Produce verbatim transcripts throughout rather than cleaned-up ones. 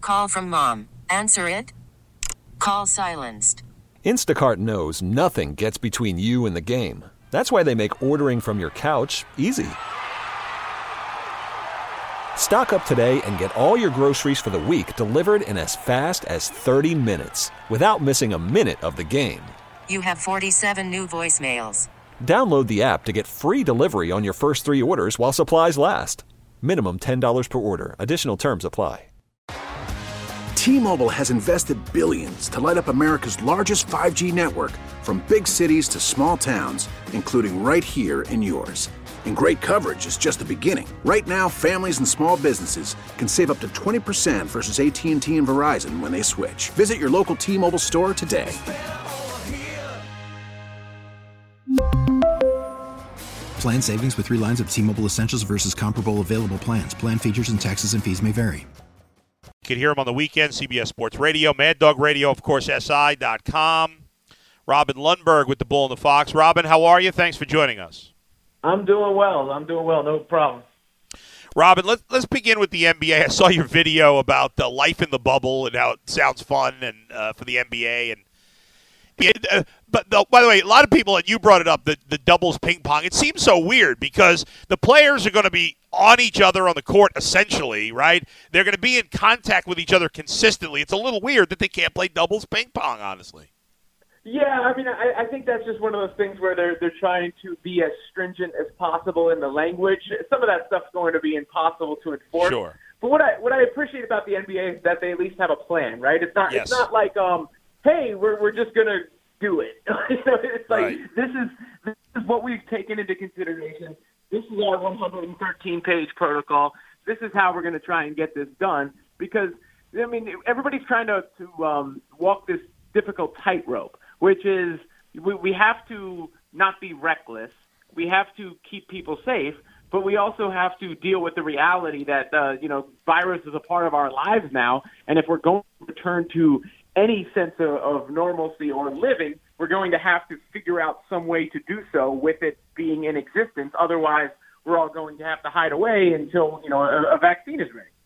Call from mom. Answer it. Call silenced. Instacart knows nothing gets between you and the game. That's why they make ordering from your couch easy. Stock up today and get all your groceries for the week delivered in as fast as thirty minutes without missing a minute of the game. You have forty-seven new voicemails. Download the app to get free delivery on your first three orders while supplies last. Minimum ten dollars per order. Additional terms apply. T-Mobile has invested billions to light up America's largest five G network, from big cities to small towns, including right here in yours. And great coverage is just the beginning. Right now, families and small businesses can save up to twenty percent versus A T and T and Verizon when they switch. Visit your local T-Mobile store today. Plan savings with three lines of T-Mobile Essentials versus comparable available plans. Plan features and taxes and fees may vary. You can hear him on the weekend, C B S Sports Radio, Mad Dog Radio, of course, S I dot com. Robin Lundberg with the Bull and the Fox. Robin, how are you? Thanks for joining us. I'm doing well. I'm doing well. No problem. Robin, let's let's begin with the N B A. I saw your video about the life in the bubble and how it sounds fun and uh, for the N B A. And uh, but the, by the way, a lot of people, and you brought it up, the the doubles ping pong. It seems so weird because the players are going to be on each other on the court essentially, right? They're going to be in contact with each other consistently. It's a little weird that they can't play doubles ping pong, honestly. Yeah, I mean, I, I think that's just one of those things where they're they're trying to be as stringent as possible in the language. Some of that stuff's going to be impossible to enforce. Sure. But what I what I appreciate about the N B A is that they at least have a plan, right? It's not Yes. it's not like um, hey, we're we're just gonna do it. You know, it's like Right. this is this is what we've taken into consideration. This is our one hundred thirteen page protocol. This is how we're going to try and get this done. Because I mean, everybody's trying to to um, walk this difficult tightrope, which is we, we have to not be reckless. We have to keep people safe, but we also have to deal with the reality that, uh, you know, virus is a part of our lives now. And if we're going to return to any sense of, of normalcy or living, we're going to have to figure out some way to do so with it being in existence. Otherwise, we're all going to have to hide away until, you know, a, a vaccine is ready.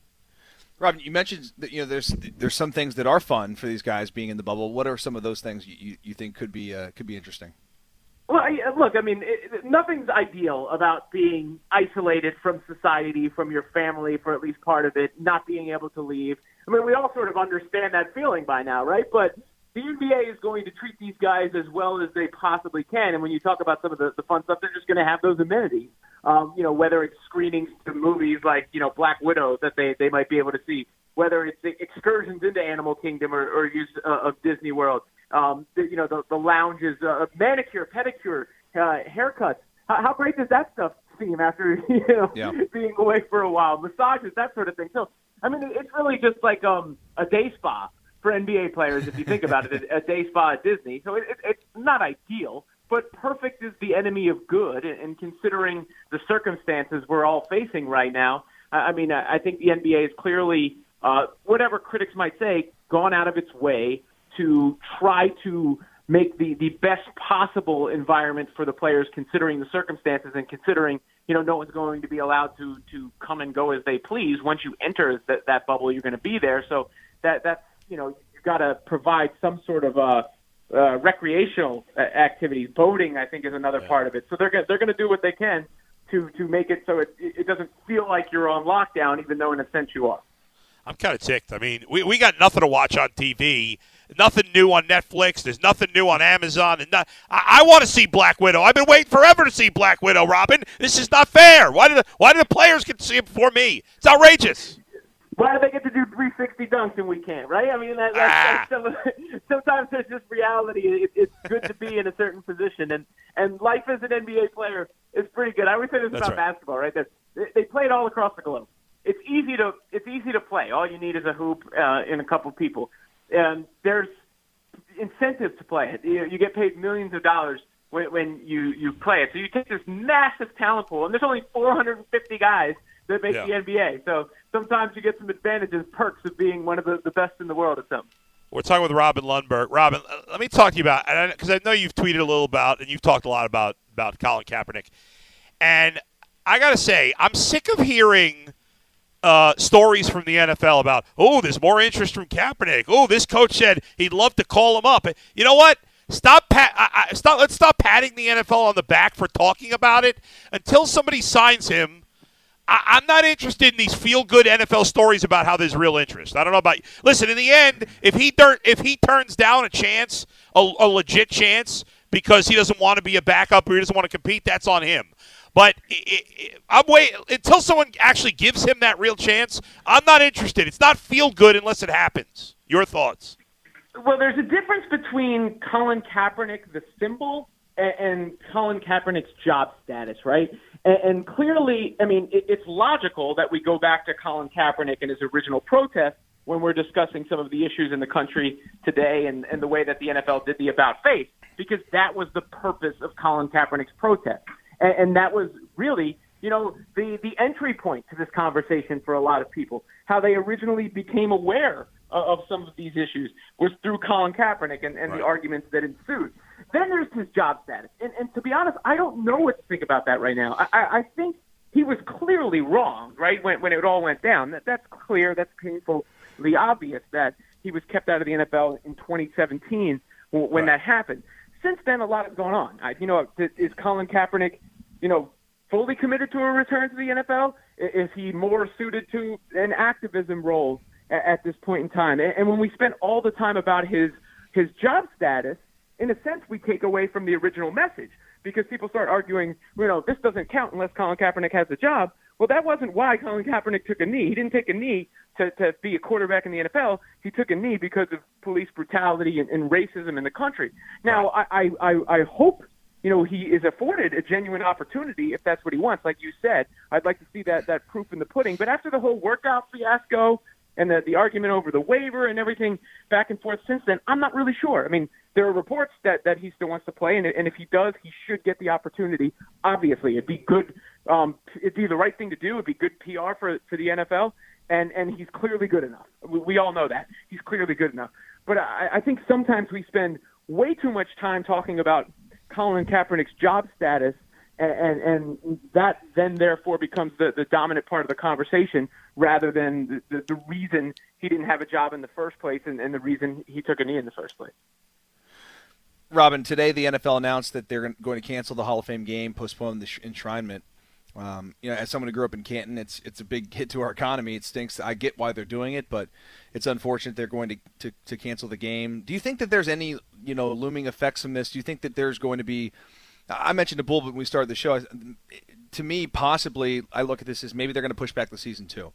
Robin, you mentioned that you know there's there's some things that are fun for these guys being in the bubble. What are some of those things you, you think could be uh, could be interesting? Well, I, look, I mean, it, nothing's ideal about being isolated from society, from your family for at least part of it, not being able to leave. I mean, we all sort of understand that feeling by now, right? But the N B A is going to treat these guys as well as they possibly can. And when you talk about some of the, the fun stuff, they're just going to have those amenities. Um, you know, whether it's screenings to movies like, you know, Black Widow that they, they might be able to see, whether it's excursions into Animal Kingdom or, or use uh, of Disney World, um, the, you know, the, the lounges, uh, manicure, pedicure, uh, haircuts. How, how great does that stuff seem after, you know, yeah. being away for a while? Massages, that sort of thing. So, I mean, it's really just like um, a day spa for N B A players, if you think about it, a day spa at Disney. So it, it, it's not ideal, but perfect is the enemy of good. And considering the circumstances we're all facing right now, I mean, I think the N B A is clearly, uh, whatever critics might say, gone out of its way to try to make the, the best possible environment for the players, considering the circumstances and considering, you know, no one's going to be allowed to, to come and go as they please. Once you enter that, that bubble, you're going to be there. So that that's, you know, you've got to provide some sort of uh, uh, recreational activities. Boating, I think, is another yeah. part of it. So they're they're going to do what they can to to make it so it it doesn't feel like you're on lockdown, even though in a sense you are. I'm kind of ticked. I mean, we, we got nothing to watch on T V, nothing new on Netflix. There's nothing new on Amazon. And not, I, I want to see Black Widow. I've been waiting forever to see Black Widow, Robin. This is not fair. Why do the, why do the players get to see it before me? It's outrageous. Why do they get to do three sixty dunks and we can't, right? I mean, that, that's, Ah. that's some, sometimes there's just reality. It, it's good to be in a certain position. And, and life as an N B A player is pretty good. I always say this That's about right. basketball, right? That they, they play it all across the globe. It's easy to it's easy to play. All you need is a hoop uh, and a couple people. And there's incentive to play it. You, you get paid millions of dollars when, when you, you play it. So you take this massive talent pool, and there's only four hundred fifty guys that make Yeah. the N B A. So sometimes you get some advantages, perks of being one of the, the best in the world at something. We're talking with Robin Lundberg. Robin, uh, let me talk to you about, because I, I know you've tweeted a little about, and you've talked a lot about, about Colin Kaepernick. And I got to say, I'm sick of hearing uh, stories from the N F L about, oh, there's more interest from Kaepernick. Oh, this coach said he'd love to call him up. You know what? Stop, pat, I, I, stop. Let's stop patting the N F L on the back for talking about it. Until somebody signs him, I, I'm not interested in these feel-good N F L stories about how there's real interest. I don't know about you. Listen, in the end, if he tur- if he turns down a chance, a, a legit chance, because he doesn't want to be a backup or he doesn't want to compete, that's on him. But it, it, I'm waiting until someone actually gives him that real chance. I'm not interested. It's not feel-good unless it happens. Your thoughts? Well, there's a difference between Colin Kaepernick, the symbol, and, and Colin Kaepernick's job status, right? And, and clearly, I mean, it, it's logical that we go back to Colin Kaepernick and his original protest when we're discussing some of the issues in the country today and, and the way that the N F L did the about face, because that was the purpose of Colin Kaepernick's protest. And, and that was really, you know, the, the entry point to this conversation for a lot of people, how they originally became aware of some of these issues was through Colin Kaepernick and, and right. the arguments that ensued. Then there's his job status. And, and to be honest, I don't know what to think about that right now. I, I think he was clearly wrong, right, when, when it all went down. That, that's clear. That's painfully obvious that he was kept out of the N F L in twenty seventeen when right. that happened. Since then, a lot has gone on. I, you know, is Colin Kaepernick, you know, fully committed to a return to the N F L? Is he more suited to an activism role at this point in time? And when we spent all the time about his his job status, in a sense, we take away from the original message, because people start arguing, you know, this doesn't count unless Colin Kaepernick has a job. Well, that wasn't why Colin Kaepernick took a knee. He didn't take a knee to, to be a quarterback in the N F L. He took a knee because of police brutality and, and racism in the country. Now, I, I, I hope, you know, he is afforded a genuine opportunity if that's what he wants. Like you said, I'd like to see that, that proof in the pudding. But after the whole workout fiasco, and the, the argument over the waiver and everything back and forth since then, I'm not really sure. I mean, there are reports that, that he still wants to play, and, and if he does, he should get the opportunity. Obviously, it'd be good. Um, it'd be the right thing to do. It'd be good P R for for the N F L, and, and he's clearly good enough. We, we all know that. He's clearly good enough. But I, I think sometimes we spend way too much time talking about Colin Kaepernick's job status, and, and, and that then therefore becomes the, the dominant part of the conversation, rather than the, the, the reason he didn't have a job in the first place and, and the reason he took a knee in the first place. Robin, today the N F L announced that they're going to cancel the Hall of Fame game, postpone the enshrinement. Um, you know, as someone who grew up in Canton, it's it's a big hit to our economy. It stinks. I get why they're doing it, but it's unfortunate they're going to, to, to cancel the game. Do you think that there's any, you know, looming effects from this? Do you think that there's going to be – I mentioned to Bull when we started the show. To me, possibly, I look at this as maybe they're going to push back the season too.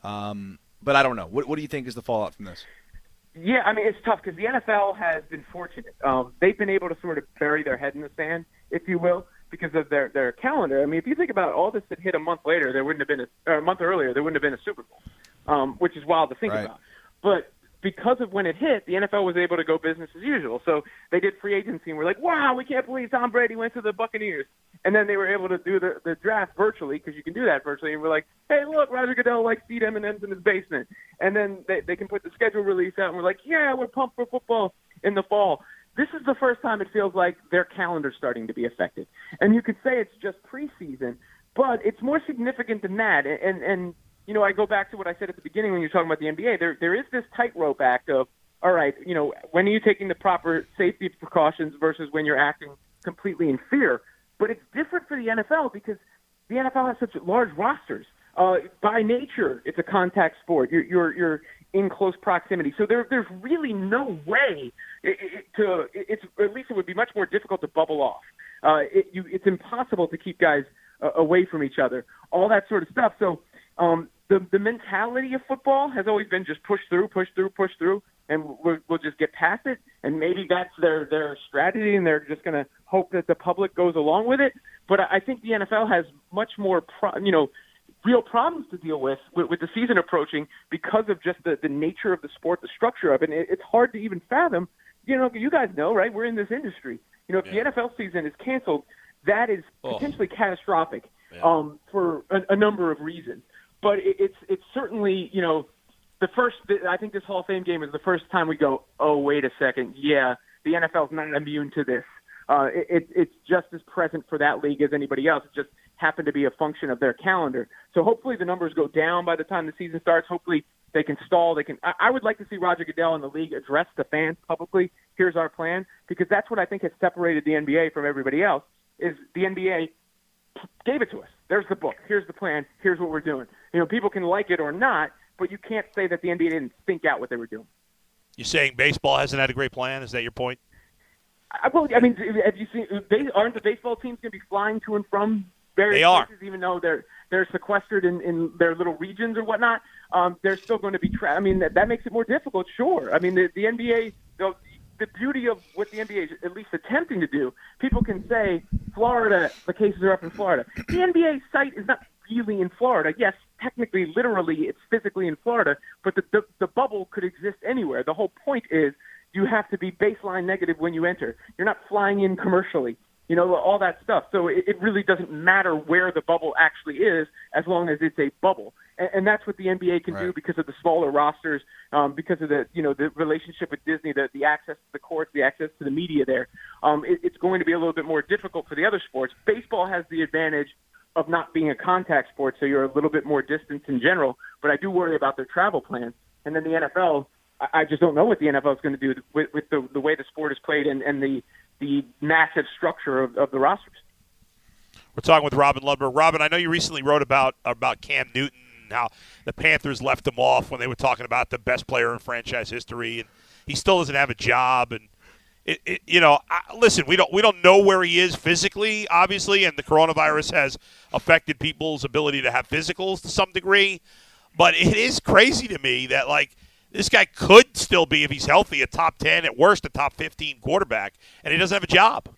Um, but I don't know. What, what do you think is the fallout from this? Yeah, I mean, it's tough because the N F L has been fortunate. Um, they've been able to sort of bury their head in the sand, if you will, because of their, their calendar. I mean, if you think about all this that hit a month later, there wouldn't have been a, or a month earlier, there wouldn't have been a Super Bowl, um, which is wild to think right. about. But because of when it hit, the N F L was able to go business as usual. So they did free agency, and we're like, wow, we can't believe Tom Brady went to the Buccaneers. And then they were able to do the, the draft virtually, because you can do that virtually. And we're like, hey, look, Roger Goodell likes to eat M and M's in his basement. And then they, they can put the schedule release out, and we're like, yeah, we're pumped for football in the fall. This is the first time it feels like their calendar's starting to be affected. And you could say it's just preseason, but it's more significant than that. And, and you know, I go back to what I said at the beginning when you're talking about the N B A. There, there is this tightrope act of, all right, you know, when are you taking the proper safety precautions versus when you're acting completely in fear? But it's different for the N F L because the N F L has such large rosters. Uh, by nature, it's a contact sport. You're, you're, you're in close proximity. So there, there's really no way it, it, to, it's, at least it would be much more difficult to bubble off. Uh, it, you, it's impossible to keep guys uh, away from each other, all that sort of stuff. So um, the, the mentality of football has always been just push through, push through, push through, and we'll, we'll just get past it. And maybe that's their, their strategy, and they're just going to hope that the public goes along with it. But I think the N F L has much more, pro, you know, real problems to deal with, with with the season approaching because of just the, the nature of the sport, the structure of it. And it, it's hard to even fathom. You know, you guys know, right? We're in this industry. You know, if yeah. the N F L season is canceled, that is oh. potentially catastrophic yeah. um, for a, a number of reasons. But it, it's it's certainly, you know, the first. I think this Hall of Fame game is the first time we go, oh, wait a second, yeah, the N F L is not immune to this. Uh, it, it, it's just as present for that league as anybody else. It's just happen to be a function of their calendar. So hopefully the numbers go down by the time the season starts. Hopefully they can stall. They can. I, I would like to see Roger Goodell and the league address the fans publicly. Here's our plan, because that's what I think has separated the N B A from everybody else. Is the N B A gave it to us. There's the book. Here's the plan. Here's what we're doing. You know, people can like it or not, but you can't say that the N B A didn't think out what they were doing. You're saying baseball hasn't had a great plan? Is that your point? I, well, I mean, have you seen? They, aren't the baseball teams going to be flying to and from various they are. places, even though they're they're sequestered in, in their little regions or whatnot? Um, they're still going to be. Tra- I mean, that, that makes it more difficult. Sure. I mean, the, the N B A. The, the beauty of what the N B A is at least attempting to do, people can say, Florida, the cases are up in Florida. The N B A site is not really in Florida. Yes, technically, literally, it's physically in Florida, but the, the, the bubble could exist anywhere. The whole point is you have to be baseline negative when you enter. You're not flying in commercially, you know, all that stuff. So it, it really doesn't matter where the bubble actually is as long as it's a bubble. And, and that's what the N B A can right. do because of the smaller rosters, um, because of the, you know, the relationship with Disney, the, the access to the courts, the access to the media there. Um, it, it's going to be a little bit more difficult for the other sports. Baseball has the advantage of not being a contact sport, so you're a little bit more distant in general. But I do worry about their travel plans. And then the N F L, I, I just don't know what the N F L is going to do with, with the, the way the sport is played and, and the the massive structure of, of the rosters. We're talking with Robin Lundberg. Robin, I know you recently wrote about about Cam Newton, how the Panthers left him off when they were talking about the best player in franchise history, and he still doesn't have a job. And it, it, you know, I, listen, we don't we don't know where he is physically, obviously, and the coronavirus has affected people's ability to have physicals to some degree. But it is crazy to me that, like, this guy could still be, if he's healthy, a top ten, at worst a top fifteen quarterback, and he doesn't have a job.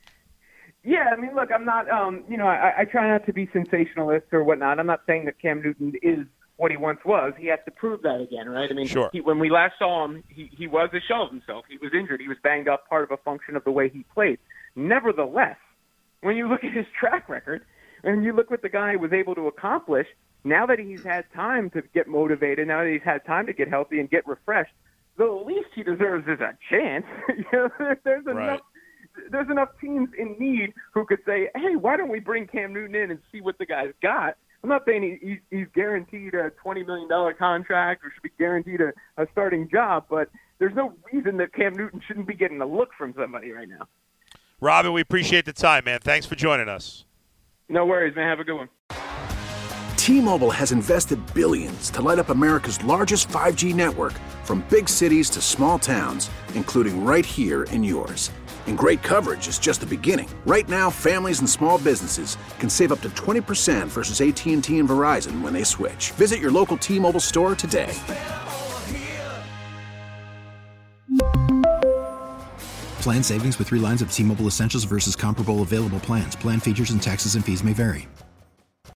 Yeah, I mean, look, I'm not, um, you know, I, I try not to be sensationalist or whatnot. I'm not saying that Cam Newton is what he once was. He has to prove that again, right? I mean, sure. he, when we last saw him, he, he was a shell of himself. He was injured. He was banged up, part of a function of the way he played. Nevertheless, when you look at his track record and you look what the guy was able to accomplish, now that he's had time to get motivated, now that he's had time to get healthy and get refreshed, the least he deserves is a chance. you know, there's enough. Right. There's enough teams in need who could say, hey, why don't we bring Cam Newton in and see what the guy's got? I'm not saying he, he's guaranteed a twenty million dollars contract or should be guaranteed a, a starting job, but there's no reason that Cam Newton shouldn't be getting a look from somebody right now. Robin, we appreciate the time, man. Thanks for joining us. No worries, man. Have a good one. T-Mobile has invested billions to light up America's largest five G network, from big cities to small towns, including right here in yours. And great coverage is just the beginning. Right now, families and small businesses can save up to twenty percent versus A T and T and Verizon when they switch. Visit your local T-Mobile store today. Plan savings with three lines of T-Mobile Essentials versus comparable available plans. Plan features and taxes and fees may vary.